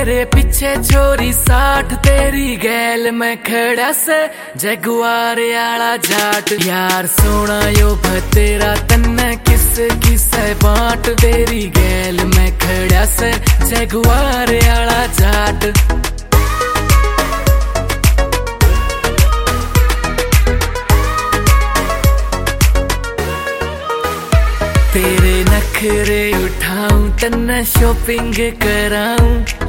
तेरे पीछे छोरी 60 तेरी गैल में खड़ा से जगुआर आला जाट यार सोना यो तेरा तन्ने किस किसे बांट तेरी गैल में खड़ा से जगुआर आला जाट। तेरे नखरे उठाऊं तन्ने शॉपिंग कराऊं